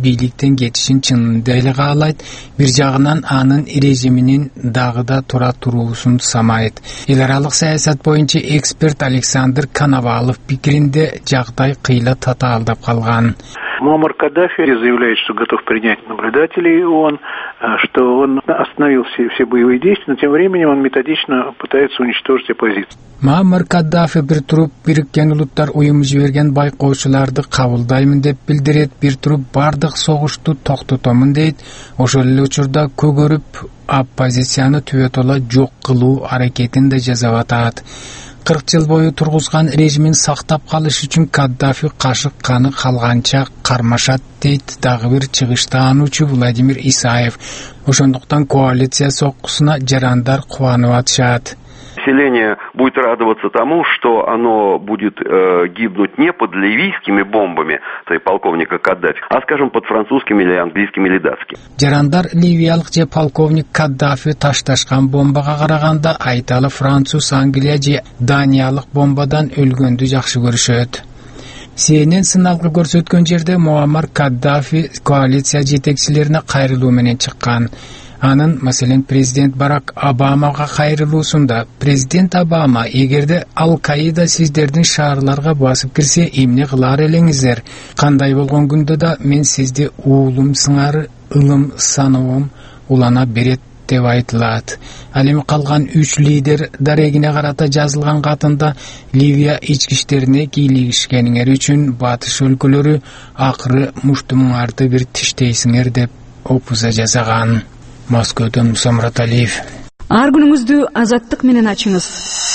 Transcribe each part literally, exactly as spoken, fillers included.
бийликтен кетишин чынында эле каалайт, бир жагынан анын режиминин дагы да тура туруусун самайт. Эл аралык саясат боюнча эксперт Александр Коновалов пикиринде жагдай кыйла татаалдап калган. Муаммар Каддафи заявляет, что готов принять наблюдателей ООН, что он остановил все, все боевые действия, но тем временем он методично пытается уничтожить оппозицию. Муаммар Каддафи бир туруп Бириккен Улуттар уюму жиберген байкоочуларды кабылдаймын деп билдирет, бир туруп бардык согушту токтотомун дейт. Ошол эле учурда көгөрүп оппозицияны түбөтөла жок кылуу аракетин да жасап атат. кырк жыл бою тургузган режимин сактап калыш үчүн Каддафи кашык каны калганча кармашат дейт дагы бир чыгыштаануучу Владимир Исаев. Ошондуктан коалиция соккусуна жарандар кубанып атышат. Население будет радоваться тому, что оно будет э, гибнуть не под ливийскими бомбами, то есть полковника Каддафи, а, скажем, под французскими или английскими или датскими. Жарандар ливиялык же полковник Каддафи ташташкан бомбага караганда айталы француз, Англия же Даниялык бомбадан өлгөндү жакшы көрүшөт. Си Эн Эн сыналгы көрсөткөн жерде Муаммар Каддафи коалиция жетекчилерине кайрылуу менен чыккан. Анын, маселен, президент Барак Обамага кайрылуусунда президент Обама эгерде Ал-Каида сиздердин шаарларга басып кирсе эмне кылар элеңиздер? Кандай болгон күндө да мен сизди уулум сыңары ылым саноом улана берет деп айтылат. Ал эми калган үч лидер дарегине карата жазылган катында Ливия ички иштерине кийлигишкениңер үчүн батыш өлкөлөрү акыры муштумуңарды бир тиштейсиңер деп опуза жасаган. Москвадан Самрат Алиев. Ар күнүңүздү азаттык менен ачыңыз.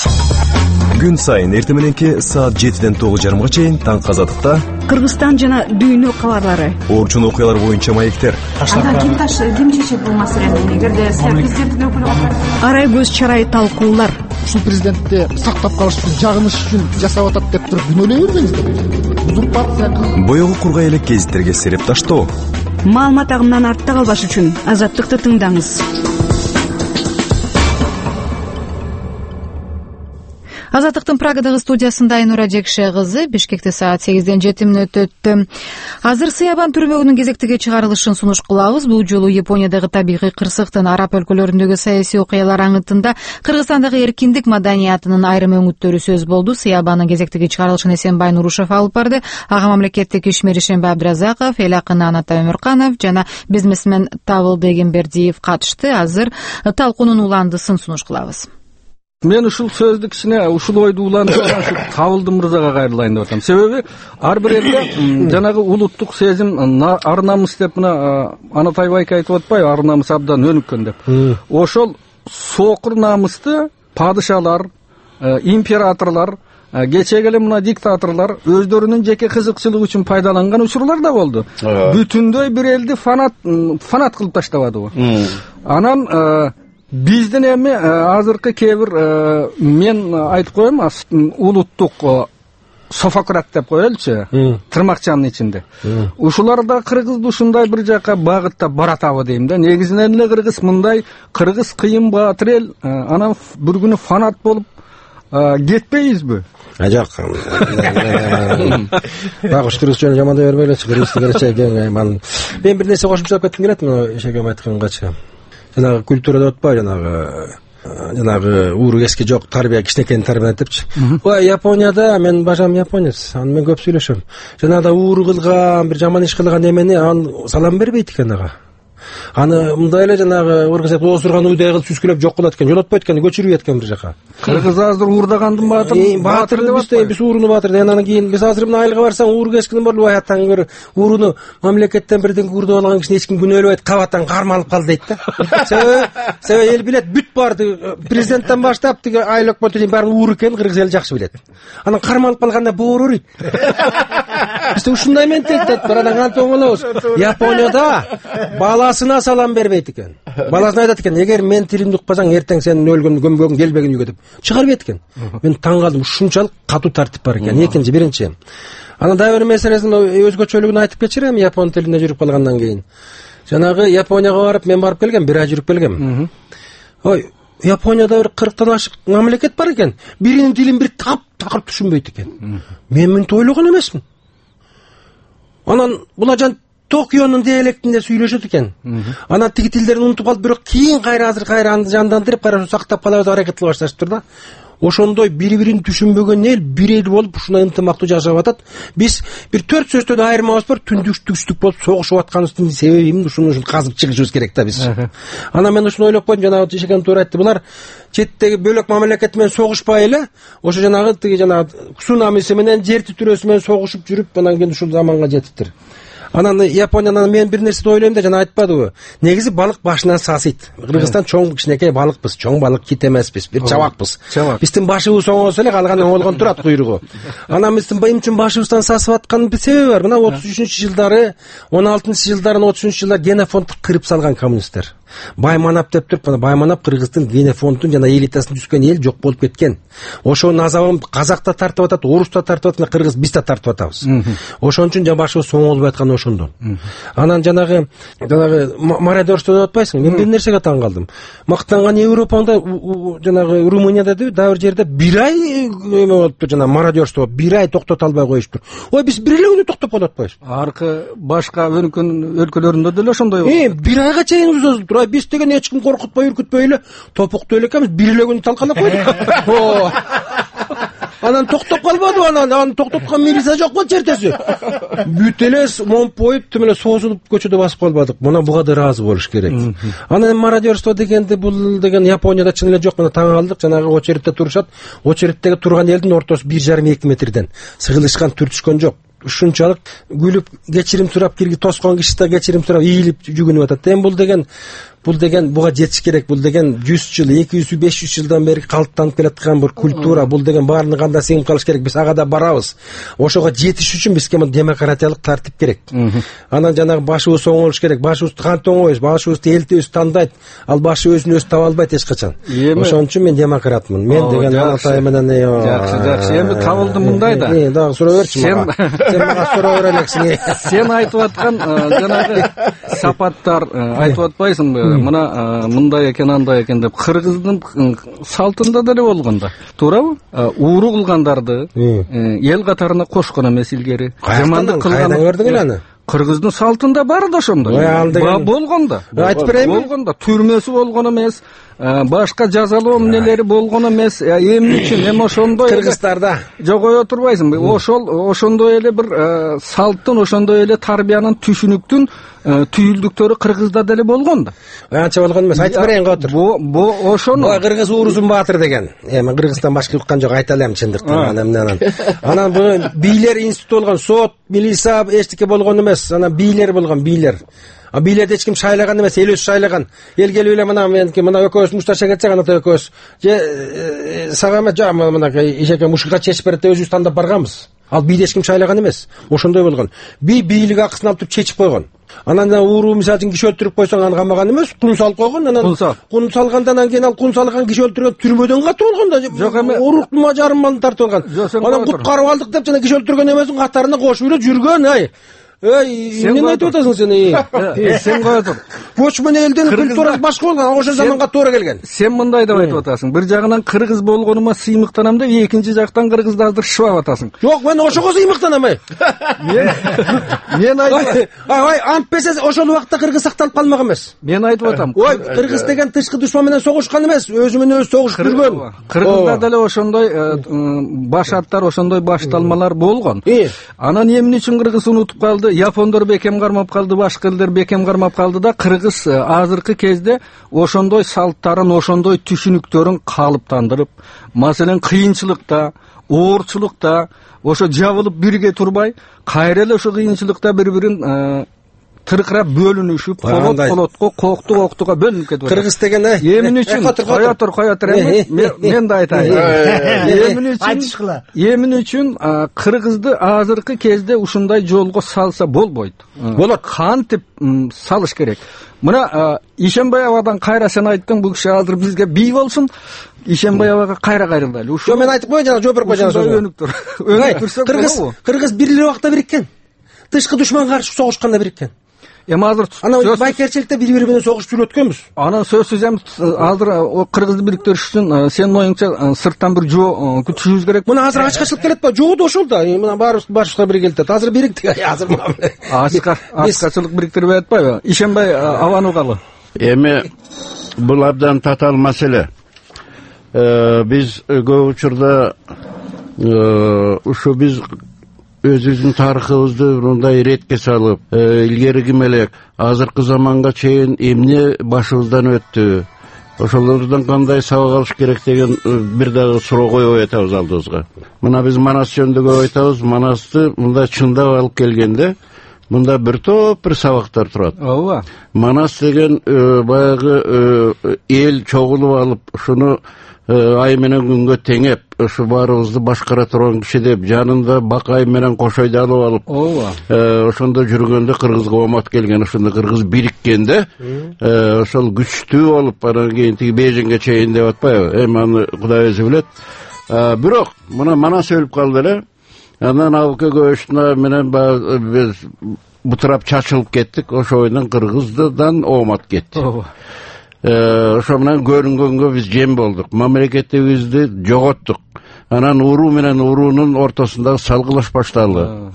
Күн сайын эртең мененки саат жетиден тогуз жарымга чейин таңкы азаттыкта Кыргызстан жана дүйнө кабарлары. Орчун окуялар боюнча маектер. Анда ким таш ким чечет бул маселени? Эгерде президенттин өкүлү болсо, арай көз чарай талкуулар. Ушул президентти сактап калыш үчүн, жагыныш үчүн жасап атат деп туруп күнөөлөй бербеңиздер. Узурпация. Боёгу кургай элек гезиттерге сереп таштоо. Маалымат агымынан артта калбаш үчүн азаттыкты тыңдаңыз. Азаттыктын Прагадагы студиясында Айнура Жекше кызы. Бишкекте саат сегизден жети мүнөт өттү. Азыр Сыябан түрмөгүнүн кезектеги чыгарылышын сунуш кылабыз. Бул жолу Япониядагы табигый кырсыктын араб өлкөлөрүндөгү саясий окуялар аңытында Кыргызстандагы эркиндик маданиятынын айрым өңүттөрү сөз болду. Сыябанын кезектеги чыгарылышын Эсенбай Нурушев алып барды. Ага мамлекеттик ишмер Ишенбай Абдразаков, эл акыны Аната Өмүрканов жана бизнесмен Табыл Дегенбердиев катышты. Азыр талкуунун уландысын сунуш кылабыз. Мен ушул сөздү кичине ушул ойду улантып ушу Табылды мырзага кайрылайын деп атам. Себеби ар бир элде жанагы улуттук сезим, ар намыс деп мына Анатай байке айтып атпайбы, ар намыс абдан өнүккөн деп. Ошол сокур намысты падышалар, императорлор, кечеги эле мына диктаторлор өздөрүнүн жеке кызыкчылыгы үчүн пайдаланган учурлар да болду. Бүтүндөй бир элди фанат фанат кылып таштабадыбы? Анан биздин эми азыркы кээ бир мен айтып коем, улуттук софократ деп коелучу, тырмакчанын ичинде. Ушулар да кыргызды ушундай бир жака багытта баратабы дейм да. Негизинен эле кыргыз мындай кыргыз кыйын баатыр эл, анан бир күнү фанат болуп кетпейбизби? Жок. Багыш кыргызчаны жамандай бербей эле кыргызды келечек. Мен бир нерсе кошумчалап кетким келет, мына Ишегем айткангачы. Жанагы культурада отпай, жанагы жанагы ууру эски жок, тарбия кичинекейин тарбияланат депчи. Ой, Японияда мен бажам японец, аны мен көп сүйлөшөм. Жанагы ууру кылган, бир жаман иш кылган эмени аны салам бербейт экен ага. Аны мындай эле жанагы ыргызып оозурган уйдай кылып сүскүлөп жок кылат экен, жолотпойт экен, көчүрүп экен бир жака. Кыргыз азыр уурдагандын баатыр, баатыр деп атпайбы, биз ууруну баатыр деп. Анан кийин биз азыр мына айылга барсаң, ууру кескиндин болуп аяттан көрө, ууруну мамлекеттен бирден көрдүп алган кишини эч ким күнөөлөбөйт, кабаттан кармалып калды дейт да. Себеби, себеби эл билет, бүт барды, президенттен баштап тиги айыл өкмөтү дейин баары ууру экен, кыргыз эл жакшы билет. Анан кармалып калганда бооройт. Бизде ушундай менталитет бар, анан кантип оңолобуз? Японияда баласына салам бербейт экен. Баласына айтат экен, эгер мен тиримди укпасаң, эртең сенин өлгөн көмбөгүң келбеген үйгө деп чыгарып берет экен. Мен таң калдым, ушунчалык катуу тартип бар экен. Экинчи, биринчи. Анан дагы бир меселесин өзгөчөлүгүн айтып кетчирем, япон тилинде жүрүп калгандан кийин. Жанагы Японияга барып мен барып келгем, бир ай жүрүп келгем. Ой, Японияда бир кырктан ашык мамлекет бар экен. Биринин тилин бир тап такыр түшүнбөйт экен. Мен мынтип ойлогон эмесмин. Анан бул ажан Токионун диалектинде сүйлөшөт экен. Анан тиги тилдерин унутуп калып, бирок кийин кайра азыр кайра аны жандандырып, кайра сактап калабыз аракет кыла башташыптыр да. Ошондой бири-бирин түшүнбөгөн эл бир эл болуп ушундай ынтымактуу жашап атат. Биз бир төрт сөзтөн айырмабыз бар, түндүк түштүк болуп согушуп атканыбыздын себеби эмне? Ушуну ушун казып чыгышыбыз керек да биз. Анан мен ушуну ойлоп койдум, жанагы Ишекем туура айтты. Булар четтеги бөлөк мамлекет менен согушпай эле, ошо жанагы тиги жанагы цунамиси менен, жер титирөөсү менен согушуп жүрүп, анан кийин ушул заманга жетиптир. Анан Япониянан мен бир нерсе ойлойм да, жана айтпадыбы? Негизи балык башынан сасыйт. Кыргызстан чоң кичинекей балыкпыз, чоң балык кит эмеспиз, бир чабакпыз. Биздин башыбыз оңолсо эле калганы оңолгон турат куйругу. Анан биздин эми үчүн башыбыздан сасып атканын себеби бар. Мына отуз үчүнчү жылдары, он алтынчы жылдарын отуз үчүнчү жылдар генофонд кырып салган коммунисттер. Байманап деп туруп, Байманап Кыргыздын генофондун жана элитасын түзгөн эл жок болуп кеткен. Ошонун азабын казак да тартып атат, орус да тартып атат, кыргыз биз да тартып атабыз. Ошон үчүн жана башыбыз оңолбой аткан ошондон. Анан жанагы жанагы мародерство деп атпайсыңбы? Мен бир нерсеге таң калдым. Мактанган Европада, жанагы Румынияда да бир жерде бир ай эме болуптур, жана мародерство бир ай токтото албай коюштур. Ой, биз бир эле күндө токтоп калып атпайбызбы? Аркы башка өнүккөн өлкөлөрүндө деле ошондой болот. Э, бир айга чейин созулуптур. Биз деген эч ким коркутпой, үркүтпөй эле топуктуу эле экенбиз, бир эле күн талкалап койдук. Анан токтоп калбады, анан аны токтоткон милиция жок болчу эртеси. Бүт эле момпоюп, тим эле созулуп көчөдө басып калбадык. Мына буга да ыраазы болуш керек. Анан мародерство дегенде бул деген Японияда чын эле жок. Мына таң калдык, жанагы очередте турушат. Очередтеги турган элдин ортосу бир жарым эки метрден. Сыгылышкан, түртүшкөн жок. Ушунчалык күлүп кечирим сурап кирги тоскон киши да кечирим сурап ийилип жүгүнүп атат. Эми бул деген бул деген буга жетиш керек. Бул деген жүз жыл, эки жүз, беш жүз жылдан бери калыптанып келаткан бир культура. Бул деген баарын кандай сиңип калыш керек. Биз ага да барабыз. Ошого жетиш үчүн бизге демократиялык тартип керек. Анан жанагы башыбыз оңолуш керек. Башыбызды кантип оңойбуз? Башыбызды эл өз тандайт. Ал башы өзүн өзү таба албайт эч качан. Ошон үчүн мен демократмын. Мен деген Анатай менен жакшы, жакшы. Эми табылды мындай да. Э, дагы суроо берчи мага. Сен мага суроо бере элексиң. Сен айтып аткан жанагы сапаттар айтып атпайсыңбы? Мына мындай экен, андай экен деп кыргыздын салтында деле болгон да. Туурабы? Ууру кылгандарды эл катарына кошкон эмес илгери. Жамандык кылган көрдүң эле аны. Кыргыздын салтында бар да ошондой. Болгон да. Айтып берейинби? Болгон да. Түрмөсү болгон эмес, башка жазалоо эмнелери болгон эмес. Эмне үчүн? Эми ошондой кыргыздарда жогое турбайсыңбы? Ошол ошондой эле бир салттын, ошондой эле тарбиянын, түшүнүктүн түйүлдүктөрү кыргызда деле болгон да. Анча болгон эмес. Айтып берейин готур. Бу бу ошону. Бу кыргыз уурусун баатыр деген. Эми Кыргызстан башка уккан жок, айта алам чындыктан. Анан анан бу бийлер институту болгон, сот, милиция эчтеке болгон эмес. Анан бийлер болгон, бийлер. А бийлерди эч ким шайлаган эмес, эл өзү шайлаган. Эл келип эле мына меники мына экөөбүз мушташа кетсек, Анатай экөөбүз же сага эмес, жа мына Ишеке мушукка чечип берет деп өзүбүз тандап барганбыз. Ал бийди эч ким шайлаган эмес. Ошондой болгон. Би бийлик акысын алып туруп чечип койгон. Анан ууруу мисалы үчүн киши өлтүрүп койсоң аны камаган эмес, кун салып койгон. Анан кун салгандан кийин ал кун салган киши өлтүргөн түрмөдөн катып болгон да. Жок эме уруктума жарым малын тартып алган. Анан куткарып алдык деп жана киши өлтүргөн эмесин катарына кошуп эле жүргөн. Ай Эй, эмне айтып атасың сен? Эй, сен кое тур. Көчмөн элдин культурасы башка болгон, ошол заманга туура келген. Сен мындай деп айтып атасың. Бир жагынан кыргыз болгонума сыймыктанам деп, экинчи жактан кыргызды алдырышып атасың. Жок, мен ошого сыймыктанам. Мен мен айтып ай, ант берсе ошол убакта кыргыз сакталып калмак эмес. Мен айтып атам. Ой, кыргыз деген тышкы душман менен согушкан эмес, өзү менен өзү согушуп жүргөн. Кыргызда деле ошондой баш аттар, ошондой башталмалар болгон. Анан эмне үчүн кыргыз унутуп калды? Япондор бекем кармап калды, башка элдер бекем кармап калды да, кыргыз азыркы кезде ошондой салттарын, ошондой түшүнүктөрүн калыптандырып, маселен кыйынчылыкта, оорчулукта ошо жабылып бирге турбай, кайра эле ошо кыйынчылыкта бири-бирин тыркырап бөлүнүшүп, колот колотко, кокту коктуга бөлүнүп кетип атат. Кыргыз деген эмне үчүн? Кое тур, кое тур. Мен да айтайын. Эмне үчүн? Эмне үчүн кыргызды азыркы кезде ушундай жолго салса болбойт. Болот. Кантип салыш керек? Мына Ишембаевадан кайра сен айттың, бул киши азыр бизге бий болсун. Ишембаевага кайра кайрылайлы. Ошо мен айтып коеюн, жана жооп берип кой жана сөзү. Өнүктүр. Өнүктүрсөк Кыргыз Кыргыз бир эле убакта бириккен. Тышкы душманга каршы согушканда бириккен. эми азыр анан байкерчиликте бири бири менен согуш жүрөткөнбүз. Анан сөзсүз эми азыр кыргызды бириктириш үчүн сенин оюңча сырттан бир жоо күтүшүбүз керек. Мына азыр ачкачылык келет ба? Жоо да ошол да. Мына баарыбыз башыбызга бир келет. Азыр бириктик азыр мына. Ачкачылык бириктирбей атпайбы? Ишенбей абануугалы. Эми бул абдан татаал маселе. Биз көп учурда ушу биз өзүбүздүн тарыхыбызды мындай иретке салып, илгери ким элек, азыркы заманга чейин эмне башыбыздан өттү, ошолордон кандай сабак алыш керек деген бир дагы суроо коюп атабыз алдыбызга. Мына биз Манас жөнүндө көп айтабыз, Манасты мындай чындап алып келгенде мында бир топ бир сабактар турат. Ооба. Манас деген баягы эл чогулуп алып, ушуну ай менен күнгө теңеп, ушу баарыбызды башкара турган киши деп, жанында Бакай менен Кошойду алып алып, ооба, ошондо жүргөндө кыргызга оомат келген, ошондо кыргыз бириккенде, ошол күчтүү болуп, анан кийин тиги Бейжиңге чейин деп атпайбы? Эми аны Кудай өзү билет. Бирок мына Манас өлүп калды эле. Анан Абыка Көбөштүн менен биз бутурап чачылып кеттик, ошондон кыргыздан оомат кетти. Ооба. Ошо менен көрүнгөнгө биз жем болдук. Мамлекетибизди жоготтук. Анан уруу менен уруунун ортосундагы салгылаш башталды.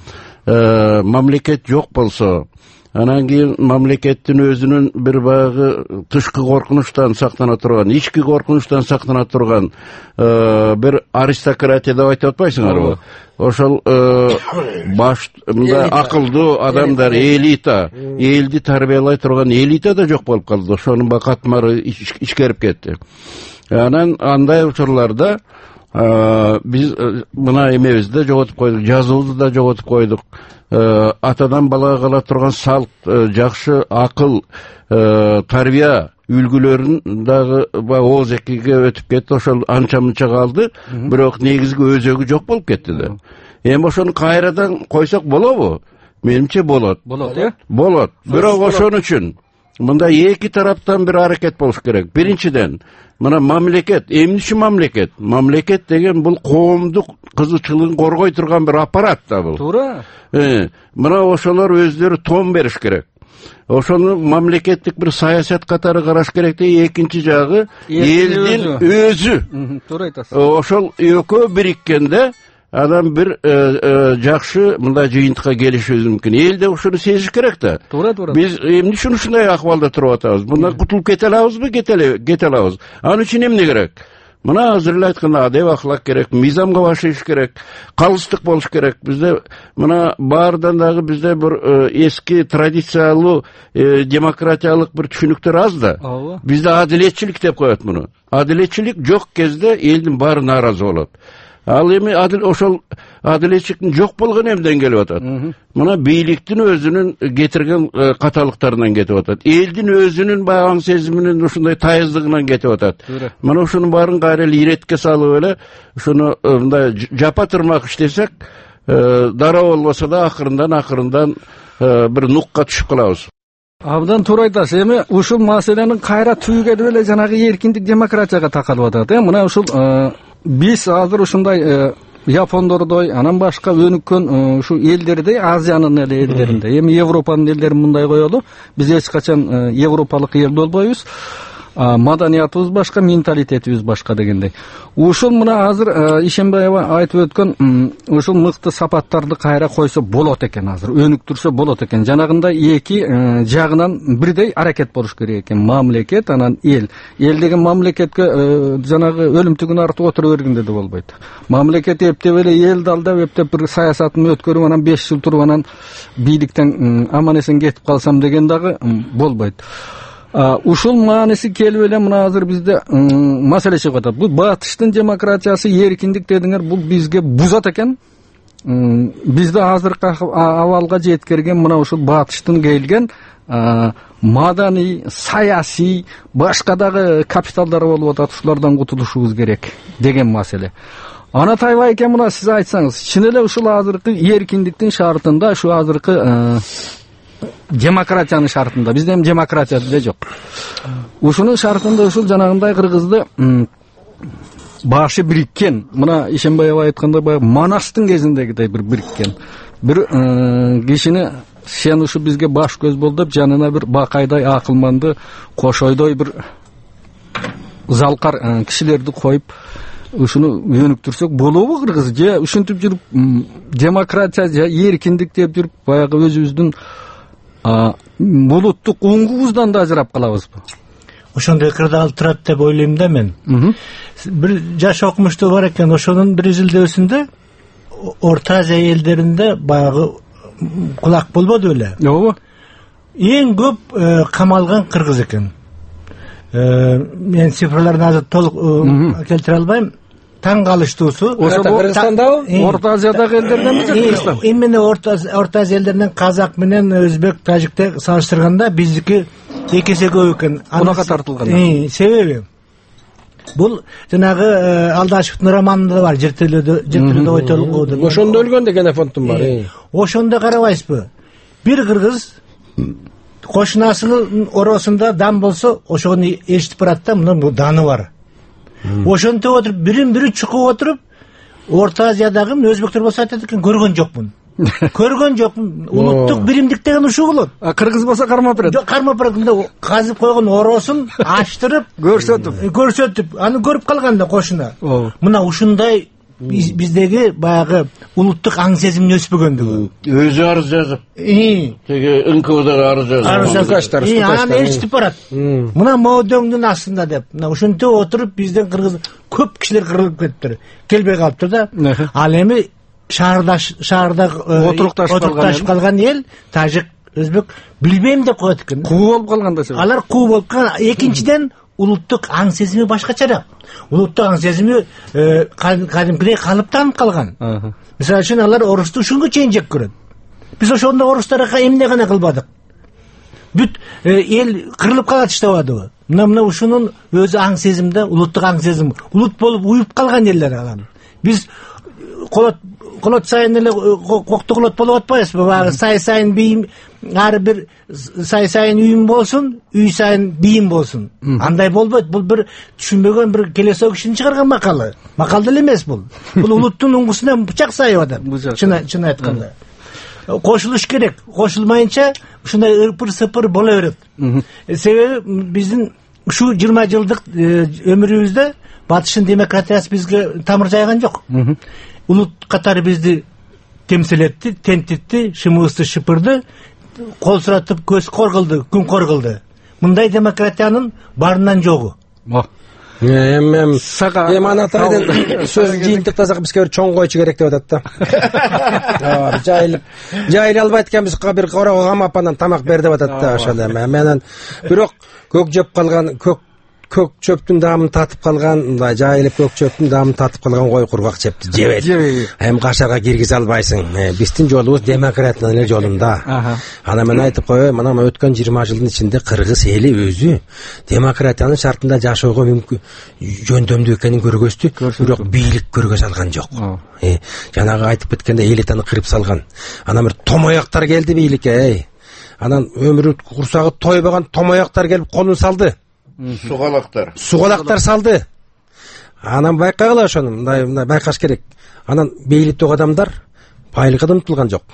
Мамлекет жок болсо, анан кийин мамлекеттин өзүнүн бир баягы тышкы коркунучтан сактана турган, ички коркунучтан сактана турган бир аристократия деп айтып атпайсыңарбы? Ошол баш мындай акылдуу адамдар, элита, элди тарбиялай турган элита да жок болуп калды. Ошонун катмары ичкерип кетти. Анан андай учурларда биз мына эмебизди жоготуп койдук, жазуубузду да жоготуп койдук. Атадан балага кала турган салт, жакшы акыл, тарбия үлгүлөрүн дагы ооз экиге өтүп кетти. Ошол анча мынча калды, бирок негизги өзөгү жок болуп кетти да. Эми ошону кайрадан койсок болобу? Менимче болот. Болот, э? Болот. Бирок ошон үчүн мындай эки тараптан бир аракет болуш керек. Биринчиден, мына мамлекет, эмне үчүн мамлекет? Мамлекет деген бул коомдук кызыкчылыгын коргой турган бир аппарат да бул. Туура. Мына ошолор өздөрү тон бериш керек. Ошону мамлекеттик бир саясат катары караш керек де, экинчи жагы элдин өзү. Туура айтасыз. Ошол экөө бириккенде анан бир жакшы мындай жыйынтыкка келишибиз мүмкүн. Эл да ушуну сезиш керек да. Туура, туура. Биз эмне үчүн ушундай акыбалда туруп атабыз? Мындан кутулуп кете алабызбы? Кете алабыз. Ал үчүн эмне керек? Мына азыр эле айтканда адеп акылак керек, мыйзамга башыш керек, калыстык болуш керек. Бизде мына баардан дагы бизде бир эски традициялуу демократиялык бир түшүнүктөр аз да. Бизде адилетчилик деп коет муну. Адилетчилик жок кезде элдин баары нааразы болот. Ал эми адил ошол адилетчиликтин жок болгону эмден келип атат? Мына бийликтин өзүнүн кетирген каталыктарынан кетип атат. Элдин өзүнүн баягы сезиминин ушундай тайыздыгынан кетип атат. Мына ушунун баарын кайра эле иретке салып эле ушуну мындай жапа тырмак иштесек, дароо болбосо да акырындан акырындан бир нукка түшүп калабыз. Абдан туура айтасыз. Эми ушул маселенин кайра түгөгү эле жанагы эркиндик демократияга такалып атат. Э мына ушул биз азыр ушундай Япондордой, анан башка өнүккөн ушу элдердей, Азиянын эле элдеринде, эми Европанын элдерин мындай коелу, биз эч качан европалык эл болбойбуз. Маданиятыбыз башка, менталитетибиз башка дегендей. Ушул мына азыр Ишенбай айтып өткөн ушул мыкты сапаттарды кайра койсо болот экен, азыр өнүктүрсө болот экен. Жанагындай эки жагынан бирдей аракет болуш керек экен. Мамлекет, анан эл. Эл деген мамлекетке жанагы өлүмтүгүн артып отура бергенде да болбойт. Мамлекет эптеп эле элди алдап, эптеп бир саясатын өткөрүп, анан беш жыл туруп, анан бийликтен аман эсен кетип калсам деген дагы болбойт. Ушул мааниси келип эле мына азыр бизде маселе чыгып атат. Бул батыштын демократиясы, эркиндик дедиңер, бул бизге бузат экен. Бизде азыркы абалга жеткирген мына ушул батыштын келген маданий, саясий, башка дагы капиталдар болуп атат. Ушулардан кутулушубуз керек деген маселе. Анатай байке, мына сиз айтсаңыз, чын эле ушул азыркы эркиндиктин шартында, ушу азыркы демократиянын шартында, бизде эми демократия деле жок. Ушунун шартында ушул жанагындай кыргызды башы бириккен, мына Ишенбай айткандай баягы Манастын кезиндегидей бир бириккен, бир кишини сен ушу бизге баш көз бол деп жанына бир бакайдай акылманды кошойдой бир залкар кишилерди коюп ушуну өнүктүрсөк болобу кыргыз же ушинтип жүрүп демократия же эркиндик деп жүрүп баягы өзүбүздүн булуттук уңгубуздан да ажырап калабызбы? Ошондой кырда алып турат деп ойлойм да мен. Бир жаш окумуштуу бар экен, ошонун бир изилдөөсүндө Орто Азия элдеринде баягы кулак болбоду беле? Ооба. Эң көп камалган кыргыз экен. Мен цифрларын азыр толук келтире албайм. Таң калыштуусу ошо Кыргызстандабы? Орто Азиядагы элдерденби же Кыргызстан? Именно Орто Азия элдеринен казак менен өзбек, тажикте салыштырганда биздики эки эсе көп экен. Кунакка тартылган. Себеби бул жанагы Алдашевдин романында бар, жертөлөдө жертөлөдө ойтолгоду. Ошондо өлгөн деген фонтун бар. Ошондо карабайсызбы? Бир кыргыз кошунасынын оросунда дан болсо, ошону эшитип барат да, мына даны бар. Ошентип отуруп, бирин-бири чукуп отуруп, Орто Азиядагы өзбектер болсо айтат экен, көргөн жокмун. Көргөн жокмун. Улуттук биримдик деген ушул болот. А кыргыз болсо кармап берет. Жок, кармап берет. Казып койгон оросун ачтырып, көрсөтүп, көрсөтүп, аны көрүп калганда кошуна. Мына ушундай биздеги баягы улуттук аң сезимин өспөгөндүгү. Өзү арыз жазып. Теге НКВДга арыз жазып. Арыз жазып. Аны эчтип барат. Мына моодоңдун астында деп. Мына ушинтип отуруп бизден кыргыз көп кишилер кырылып кетиптир. Келбей калыптыр да. Ал эми шаарда шаарда отурукташып калган эл, тажик, өзбек билбейм деп коет экен. Куу болуп калганда себеп. Алар куу болуп калган. Экинчиден улуттук аң сезими башкачараак. Улуттук аң сезими кадимкидей калыптанып калган. Мисалы үчүн алар орусту ушунга чейин жек көрөт. Биз ошондо орустарга эмне гана кылбадык. Бүт эл кырылып кала таштабадыбы? Мына мына ушунун өзү аң сезимде, улуттук аң сезим, улут болуп уюп калган элдер алар. Биз колот колот сайын эле кокту колот болуп атпайбызбы? Баягы сай сайын бийим, ар бир сай сайын үйүм болсун, үй сайын бийим болсун. Андай болбойт. Бул бир түшүнбөгөн бир келесоо кишинин чыгарган макалы. Макал деле эмес бул. Бул улуттун уңгусуна бычак сайып атат. Чын чын айтканда. Кошулуш керек. Кошулмайынча ушундай ырпыр-сыпыр боло берет. Себеби биздин ушу жыйырма жылдык өмүрүбүздө батыштын демократиясы бизге тамыр жайган жок. Улут катары бизди темсилетти, тентитти, шымыбызды шыпырды, кол суратып көз кор кылды, күн кор кылды. Мындай демократиянын барынан жогу. Эм эм эм анатайдын сөз жыйынтыктасак бизге бир чоң койчу керек деп атат да. Жайылып жайылып албайт экенбиз, бир корого камапанан тамак бер деп атат да ошол эми. Менен бирок көк жөп калган, көк көк чөптүн даамын татып калган, мындай жайылып көк чөптүн даамын татып калган кой кургак чепти жебейт. Эми кашарга киргизе албайсың. Биздин жолубуз демократиянын эле жолунда. Ана мен айтып коеюн, мына өткөн жыйырма жылдын ичинде кыргыз эли өзү демократиянын шартында жашоого мүмкүн жөндөмдүү экенин көргөздү, бирок бийлик көргөзө алган жок. Жанагы айтып кеткенде элитаны кырып салган. Анан бир томояктар келди бийликке. Анан өмүрү курсагы тойбаган томояктар келип колун салды. Сугалактар. Сугалактар салды. Анан байкагыла ошону, мындай мындай байкаш керек. Анан бейликтүү адамдар байлыкка умтулган жок.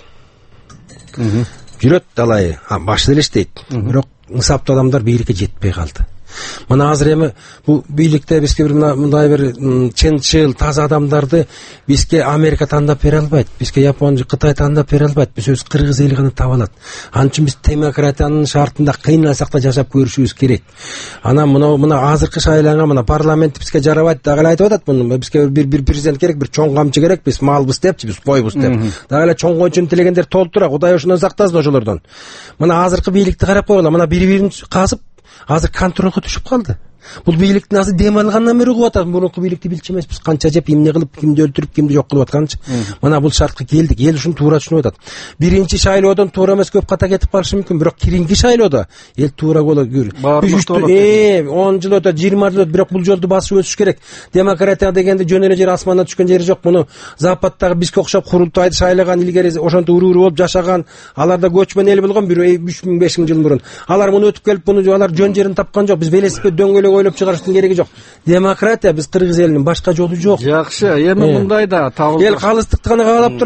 Жүрөт далайы, башты эле иштейт. Бирок ысаптуу адамдар бийликке жетпей калды. Мына азыр эми бул бийликте бизге бир мындай бир чынчыл, таза адамдарды бизге Америка тандап бере албайт, бизге Япон, Кытай тандап бере албайт. Биз өз кыргыз эли гана таба алат. Анын үчүн биз демократиянын шартында кыйналсак да жашап көрүшүбүз керек. Анан мына мына азыркы шайланга мына парламент бизге жарабайт, дагы айтып атат муну. Бизге бир бир президент керек, бир чоң камчы керек, биз малбыз депчи, биз койбуз деп. Дагы эле чоң койчуну тилегендер толтура, Кудай ошондон сактасын ошолордон. Мына азыркы бийликти карап койгула, мына бири-бирин касып азыр контролго түшүп калды. Бул бийликтин азыр дем алгандан бери угуп атат. Мурунку бийликти билчү эмеспиз. Канча жеп, эмне кылып, кимди өлтүрүп, кимди жок кылып атканчы. Мына бул шартка келдик. Эл ушуну туура түшүнүп атат. Биринчи шайлоодон туура эмес көп ката кетип калышы мүмкүн, бирок кийинки шайлоодо эл туура болот. Э, он жыл өтөт, жыйырма жыл өтөт, бирок бул жолду басып өтүш керек. Демократия дегенде жөн эле жер асмандан түшкөн жери жок. Муну Западтагы бизге окшоп курултайды шайлаган, илгери ошонтип уруу болуп жашаган, аларда көчмөн эл болгон бир үч миң беш миң жыл мурун. Алар муну өтүп келип, муну алар жөн жерин тапкан жок. Биз велосипед дөңгөлөк ойлоп чыгарыштын кереги жок. Демократия биз кыргыз элинин башка жолу жок. Жакшы, эми мындай да табылды. Эл калыстыкты гана каалап турат.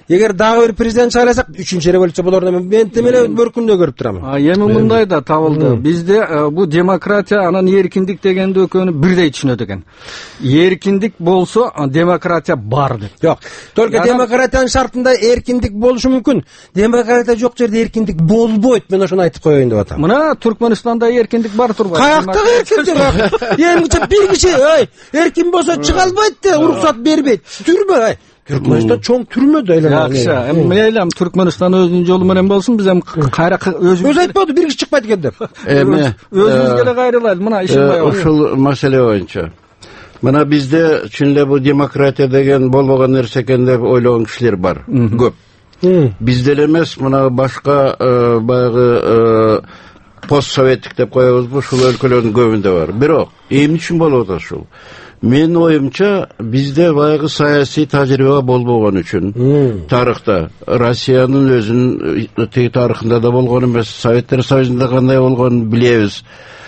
эгер дагы бир президент шайласак үчүнчү революция болорун мен теме эле бөркүндө көрүп турам. Эми мындай да табылды. Бизде бу демократия анан эркиндик дегенди экөөнү бирдей түшүнөт экен. Эркиндик болсо демократия бар деп. Жок, только демократиянын шартында эркиндик болушу мүмкүн. Демократия жок жерде эркиндик болбойт. Мен ошону айтып коеюн деп атам. Мына Түркмөнстанда эркиндик бар турбайбы? Каяктагы эркиндик? Эми бир киши, ой, эркин болсо чыга албайт да, уруксат бербейт. Түрмө, ай. Түркмөнстан чоң түрмөдө эле. Жакшы, эми мейлем Түркмөнстан өзүнүн жолу менен болсун, биз эми кайра өзүбүз Өзү айтпады, бир киши чыкпайт экен деп. Эми өзүбүзгө эле кайрылайлы, мына ишин ушул маселе боюнча. Мына бизде чын эле бу демократия деген болбогон нерсе экен деп ойлогон кишилер бар, көп. Бизде эле эмес, мына башка баягы постсоветтик деп коебузбу, ушул өлкөлөрдүн көбүндө бар. Бирок эмне үчүн болуп атат ушул? Менин оюмча, бизде баягы саясий тажрыйба болбогон үчүн тарыхта Россиянын өзүнүн теги тарыхында да болгон эмес, Советтер Союзунда кандай болгонун билебиз.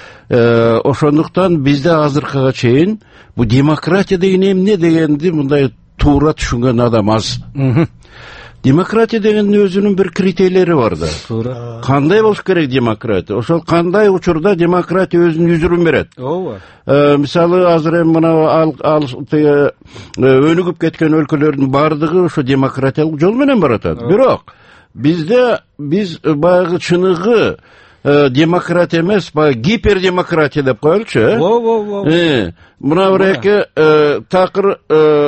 Ошондуктан бизде азыркыга чейин бу демократия деген эмне дегенди мындай туура түшүнгөн адам аз. Демократия дегендин өзүнүн бир критерийлери бар да. Туура. Кандай болуш керек демократия? Ошол кандай учурда демократия өзүнүн үзүрүн берет? Ооба. Мисалы азыр эми мына ал ал өнүгүп кеткен өлкөлөрдүн бардыгы ошо демократиялык жол менен баратат. Бирок бизде биз баягы чыныгы демократия эмес, баягы гипердемократия деп коелучу, э? Ооба. Мына бир эки такыр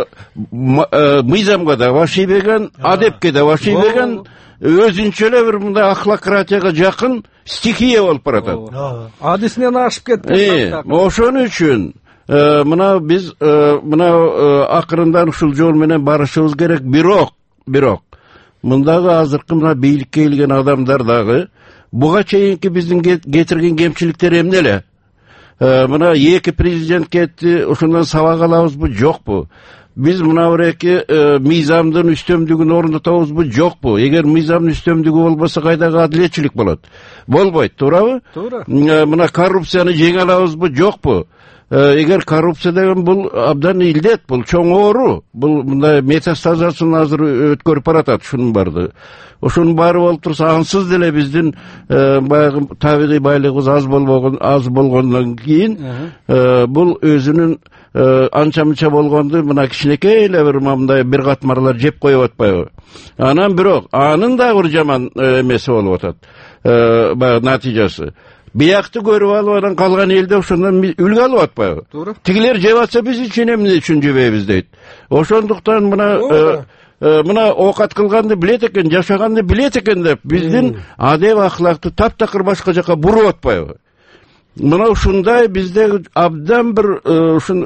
мыйзамга да башыйбеген, адепке да башыйбеген, өзүнчө эле бир мындай ахлократияга жакын стихия болуп баратат. Адисинен ашып кетти. Ошон үчүн мына биз мына акырындан ушул жол менен барышыбыз керек. Бирок, бирок мындагы азыркы мына бийликке келген адамдар дагы буга чейинки биздин кетирген кемчиликтер эмне эле? Мына эки президент кетти, ошондон сабак алабызбы, жокпу? Биз мына бир эки мыйзамдын үстөмдүгүн орнотобузбу, жокпу? Эгер мыйзамдын үстөмдүгү болбосо кайдагы адилетчилик болот? Болбойт, туурабы? Туура. Мына коррупцияны жеңе алабызбы, жокпу? Эгер коррупция деген бул абдан илдет, бул чоң оору, бул мындай метастазасын азыр өткөрүп баратат ушунун барды. Ошонун баары болуп турса, ансыз деле биздин баягы табигый байлыгыбыз аз болбогон, аз болгондон кийин бул өзүнүн анча-мынча болгонду мына кичинекей эле бир мындай бир катмарлар жеп коюп атпайбы? Анан бирок анын дагы бир жаман эмеси болуп атат. Баягы натыйжасы. Биякты көрүп алып, анан калган элде ошондон үлгү алып атпайбы? Туура. Тигилер жеп атса биз үчүн эмне үчүн жебейбиз дейт. Ошондуктан мына мына оокат кылганды билет экен, жашаганды билет экен деп биздин адеп ахлакты таптакыр башка жака буруп атпайбы? Мына ушундай бизде абдан бир ушун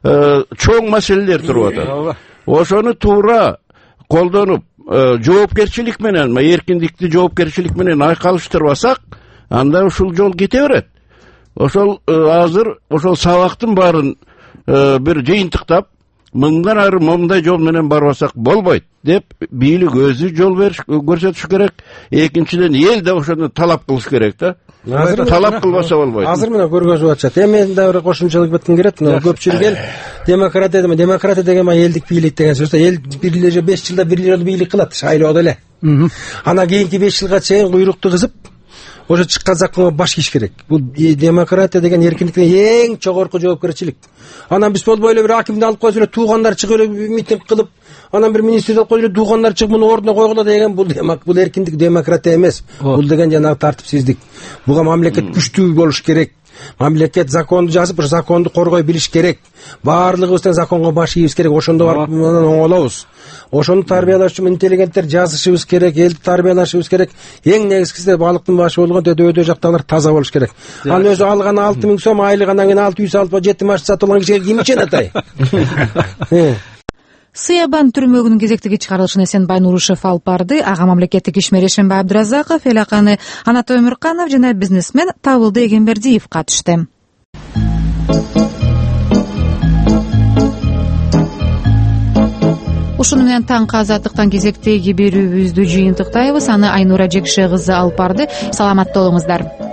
чоң маселелер туруп атат. Ошону туура колдонуп, жоопкерчилик менен, эркиндикти жоопкерчилик менен айкалыштырбасак, анда ушул жол кете берет. Ошол азыр ошол сабактын баарын бир жыйынтыктап, мындан ары момундай жол менен барбасак болбойт деп бийлик өзү жол бериш көрсөтүш керек. Экинчиден эл да ошону талап кылыш керек да. Талап кылбаса болбойт. Азыр мына көргөзүп атышат. Эми мен да бир кошумчалык кетким келет. Мына көпчүлүк эл демократия деме, демократия деген элдик бийлик деген сөз. Эл бир беш жылда бир жолу бийлик кылат, шайлоодо эле. Анан кийинки беш жылга чейин куйрукту кызып ошо чыккан законго баш кийиш керек. Бул демократия деген эркиндиктин эң жогорку жоопкерчилик. Анан биз болбой эле бир акимди алып койсо эле туугандар чыгып эле митинг кылып, анан бир министрди алып койсо эле туугандар чыгып муну ордуна койгула деген бул бул эркиндик, демократия эмес. Бул деген жанагы тартипсиздик. Буга мамлекет күчтүү болуш керек. Мамлекет законду жазып, ошо законду коргой билиш керек. Баардыгыбыздан законго баш ийибиз керек. Ошондо барып мындан оңолобуз. Ошону тарбиялаш үчүн интеллигенттер жазышыбыз керек, элди тарбиялашыбыз керек. Эң негизгиси балыктын башы болгон өдө жактагылар таза болуш керек. Анан өзү алган алты миң сом айлык, анан кийин алты жүз алып жети машина сатып алган кишиге ким ичен атай? Сыябан түрмөгүнүн кезектеги чыгарылышын Эсенбай Нурушев алып барды. Ага мамлекеттик ишмер Эшенбай Абдыразаков, Элаканы Анатой Өмүрканов жана бизнесмен Табылды Эгембердиев катышты. Ушуну менен таңкы азаттыктан кезектеги берүүбүздү жыйынтыктайбыз. Аны Айнура Жекше кызы алып барды. Саламатта болуңуздар.